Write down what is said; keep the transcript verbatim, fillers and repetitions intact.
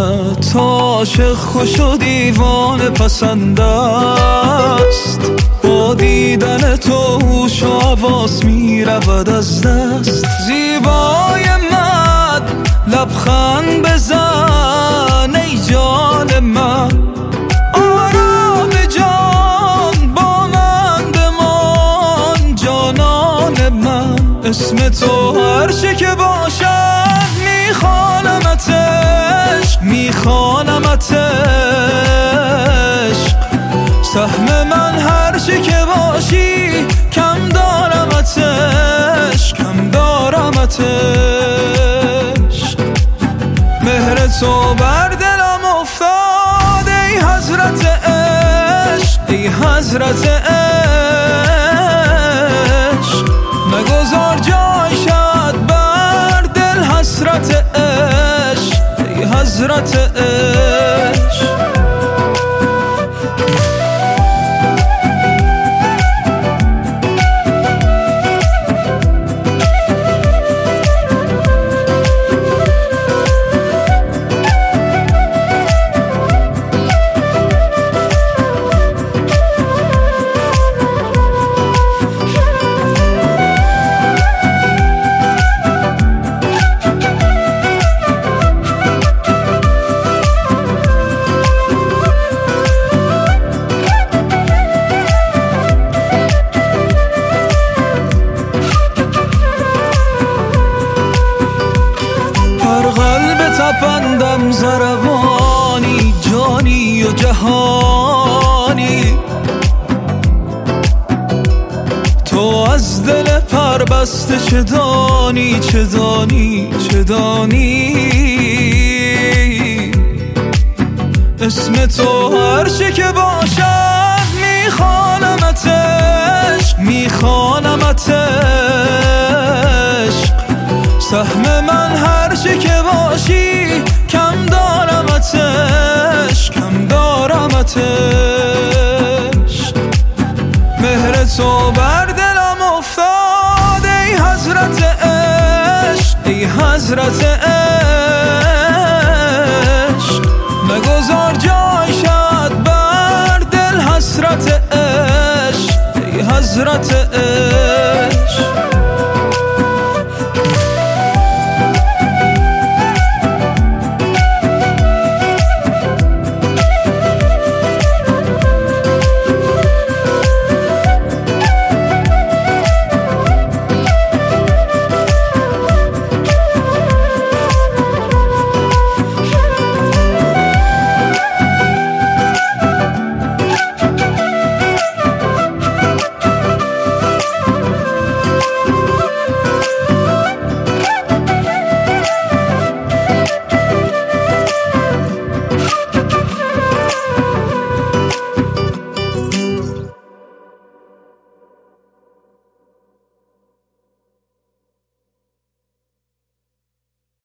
تا عاشق خوش و دیوانه پسند است. با دیدن تو هوش و حواس می رود از دست. زیبای من لبخند بزن ای جان من، آرام جان با من بمان جانان من. اسم تو هر چه که باشد میخوانمتش میخوانمتش. سهم من هر چه که باشی کم دارمتش کم دارمتش. مهر تو بر دلم افتاد ای حضرت عشق ای حضرت عشق. نگذار جای شد بر دل حسرت عشق ای حضرت عشق. تپندم زربانی جانی و جهانی. تو از دل پر بسته چه دانی چه دانی چه دانی. اسم تو هر چه که باشد میخوانمتش میخوانمتش. سهم من هر چه که باشی کم دارمتش کم دارمتش. مهر تو بر دلم افتاد ای حضرت عشق ای حضرت عشق. نگذار جای شد بر دل حسرت عشق ای حضرت عشق.